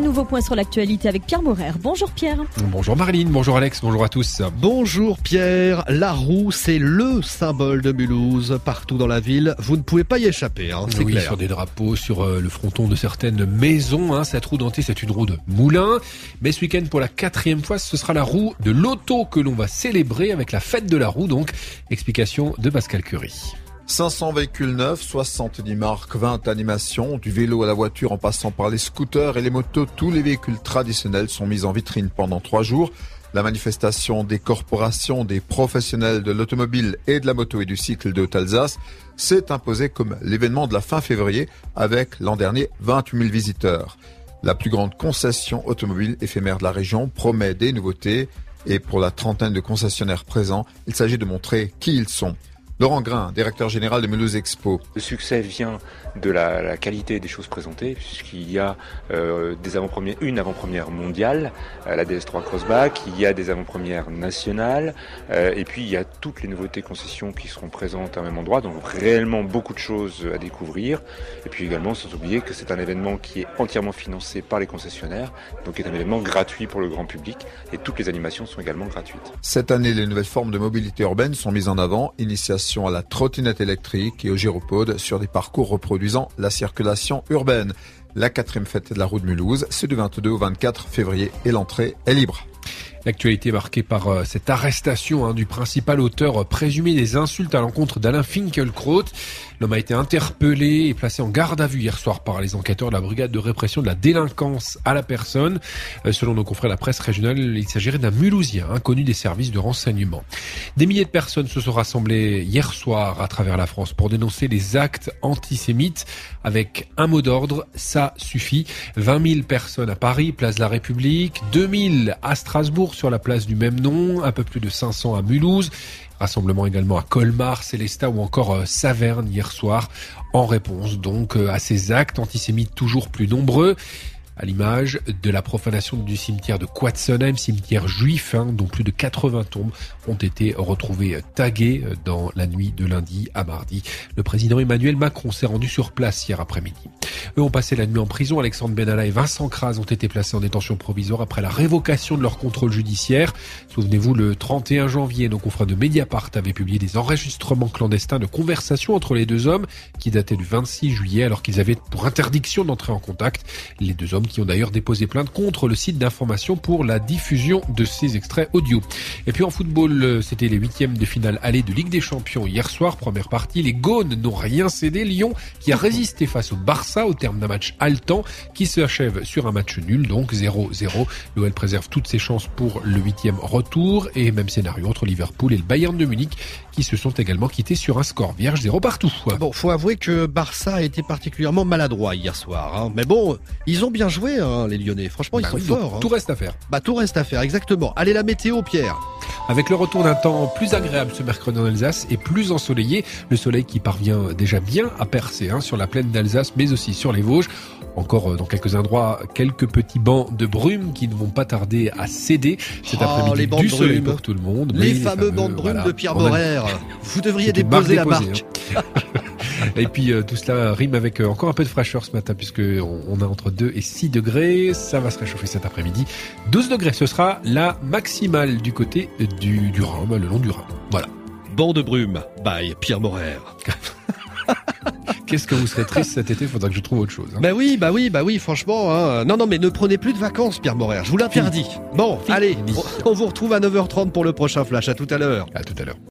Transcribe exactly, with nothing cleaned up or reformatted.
nouveau point sur l'actualité avec Pierre Morer. Bonjour Pierre. Bonjour Marilyn, bonjour Alex, bonjour à tous. Bonjour Pierre, la roue c'est le symbole de Mulhouse. Partout dans la ville, vous ne pouvez pas y échapper, hein, c'est oui, clair. Sur des drapeaux, sur euh, le fronton de certaines maisons, hein, cette roue dentée c'est une roue de moulin. Mais ce week-end pour la quatrième fois, ce sera la roue de l'auto que l'on va célébrer avec la fête de la roue. Donc, explication de Pascal Curie. cinq cents véhicules neufs, soixante-dix marques, vingt animations, du vélo à la voiture en passant par les scooters et les motos, tous les véhicules traditionnels sont mis en vitrine pendant trois jours. La manifestation des corporations, des professionnels de l'automobile et de la moto et du cycle de Haute-Alsace s'est imposée comme l'événement de la fin février avec l'an dernier vingt-huit mille visiteurs. La plus grande concession automobile éphémère de la région promet des nouveautés et pour la trentaine de concessionnaires présents, il s'agit de montrer qui ils sont. Laurent Grain, directeur général de Mulhouse Expo. Le succès vient de la, la qualité des choses présentées, puisqu'il y a euh, des avant-premières, une avant-première mondiale, euh, la D S trois Crossback, il y a des avant-premières nationales, euh, et puis il y a toutes les nouveautés concessions qui seront présentes à un même endroit, donc réellement beaucoup de choses à découvrir. Et puis également, sans oublier que c'est un événement qui est entièrement financé par les concessionnaires, donc est un événement gratuit pour le grand public, et toutes les animations sont également gratuites. Cette année, les nouvelles formes de mobilité urbaine sont mises en avant, initiation à la trottinette électrique et au gyropode sur des parcours reproduisant la circulation urbaine. La quatrième fête de la roue de Mulhouse, c'est du vingt-deux au vingt-quatre février et l'entrée est libre. L'actualité marquée par euh, cette arrestation hein, du principal auteur euh, présumé des insultes à l'encontre d'Alain Finkielkraut. L'homme a été interpellé et placé en garde à vue hier soir par les enquêteurs de la brigade de répression de la délinquance à la personne. Euh, selon nos confrères de la presse régionale, il s'agirait d'un Mulhousien inconnu des services de renseignement. Des milliers de personnes se sont rassemblées hier soir à travers la France pour dénoncer les actes antisémites avec un mot d'ordre, ça suffit. vingt mille personnes à Paris, place de la République, deux mille à Strasbourg sur la place du même nom, un peu plus de cinq cents à Mulhouse. Rassemblement également à Colmar, Célestat ou encore Saverne hier soir, en réponse donc à ces actes antisémites toujours plus nombreux. À l'image de la profanation du cimetière de Quatsenheim, cimetière juif, hein, dont plus de quatre-vingts tombes ont été retrouvées taguées dans la nuit de lundi à mardi. Le président Emmanuel Macron s'est rendu sur place hier après-midi. Eux ont passé la nuit en prison. Alexandre Benalla et Vincent Kras ont été placés en détention provisoire après la révocation de leur contrôle judiciaire. Souvenez-vous, le trente et un janvier, nos confrères de Mediapart avaient publié des enregistrements clandestins de conversations entre les deux hommes qui dataient du vingt-six juillet alors qu'ils avaient pour interdiction d'entrer en contact. Les deux hommes qui ont d'ailleurs déposé plainte contre le site d'information pour la diffusion de ces extraits audio. Et puis en football, c'était les huitièmes de finale aller de Ligue des Champions hier soir, première partie. Les Gaunes n'ont rien cédé. Lyon qui a résisté face au Barça au terme d'un match haletant qui se achève sur un match nul, donc zéro zéro. L'O L préserve toutes ses chances pour le huitième retour et même scénario entre Liverpool et le Bayern de Munich qui se sont également quittés sur un score vierge, zéro partout. Bon, faut avouer que Barça a été particulièrement maladroit hier soir, hein. Mais bon, ils ont bien joué, hein, les Lyonnais. Franchement, ils bah sont oui, forts. Hein. Tout reste à faire. Bah, tout reste à faire, exactement. Allez, la météo, Pierre. Avec le retour d'un temps plus agréable ce mercredi en Alsace et plus ensoleillé, le soleil qui parvient déjà bien à percer hein, sur la plaine d'Alsace, mais aussi sur les Vosges. Encore dans quelques endroits, quelques petits bancs de brume qui ne vont pas tarder à céder cet oh, après-midi. Du soleil pour tout le monde. Les, les fameux bancs de brume voilà, de Pierre Morer. A... Vous devriez déposer la marque. Hein. Et puis euh, tout cela rime avec euh, encore un peu de fraîcheur ce matin puisque on, on a entre deux et six degrés. Ça va se réchauffer cet après-midi. douze degrés, ce sera la maximale du côté du, du Rhin, le long du Rhin. Voilà. Banc de brume, by Pierre Morer. Qu'est-ce que vous serez triste cet été, il faudra que je trouve autre chose. Hein. Bah oui, bah oui, bah oui, franchement. Hein. Non, non, mais ne prenez plus de vacances, Pierre Morer, je vous l'interdis. Bon, Fini. Allez, on, on vous retrouve à neuf heures trente pour le prochain flash. À tout à l'heure. À tout à l'heure.